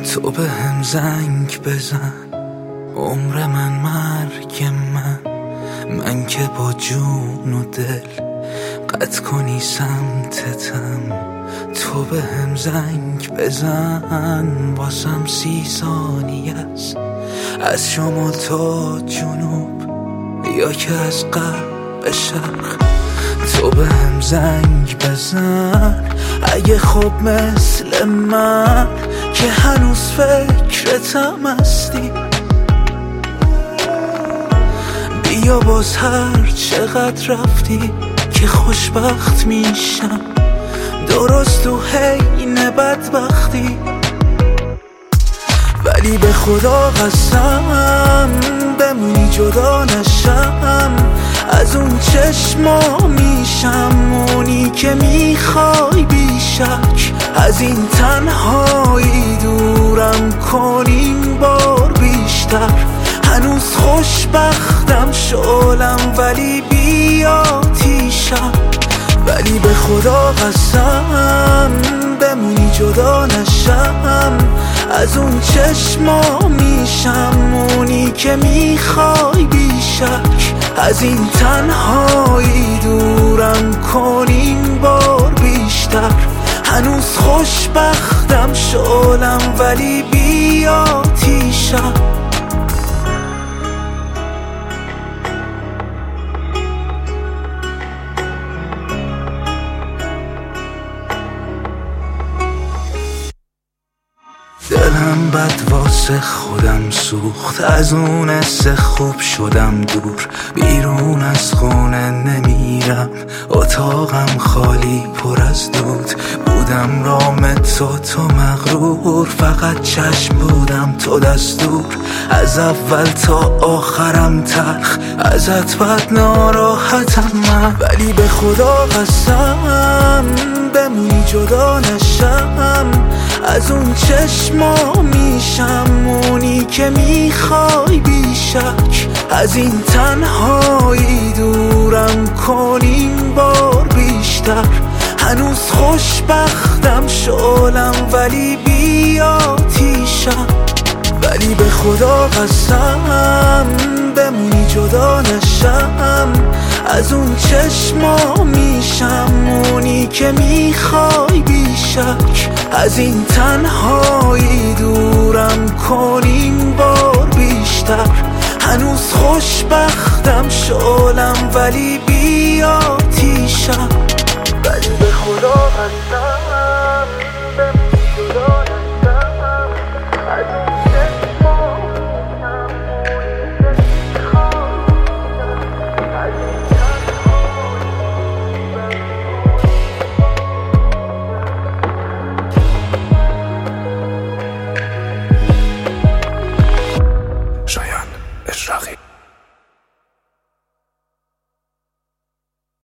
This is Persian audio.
تو به هم زنگ بزن، عمر من مرگ من که با جون و دل قطع کنی سمتتم. تو به هم زنگ بزن، واسم 30 ثانیه است، از شمال تا جنوب یا که از غرب به شرق. تو به هم زنگ بزن اگه خب مثل من که هنوز فکرتم هستی. بیا باز هر چقدر رفتی که خوشبخت میشم، درست تو حین بدبختی. ولی به خدا قسم بمونی جدا نشم از اون چشما، میشم اونی که میخوای بیشک. از این تنهایی دورم کنیم بار بیشتر. هنوز خوشبختم شعلم ولی بی آتیشم. ولی به خدا قسم بمونی جدا نشم از اون چشما، میشم اونی که میخوای بیشک. از این تنهایی دورم کنیم بار بیشتر. هنوز خوشبختم شعلم ولی بی آتیشم. دلم بد واسه خودم سوخت، از اون حس خوب شدم دور. بیرون از خونه نمیرم، اتاقم خالی پر از دود. بودم رام تو مغرور، فقط چشم بودم تو دستور. از اول تا آخرم تلخ، ازت بد ناراحتم من. ولی به خدا قسم بمونی جدا نشم از اون چشما، میشم اونی که میخوای بیشک. از این تنهایی دورم کنیم بار بیشتر. هنوز خوشبختم شعلم ولی بی آتیشم. ولی به خدا قسم بمونی جدا نشم از اون چشما، میشم اونی که میخوای بیشک. از این تنهایی دورم کنیم بار بیشتر. هنوز خوشبختم شعلم ولی بی آتیشم. ولی به خدا قسم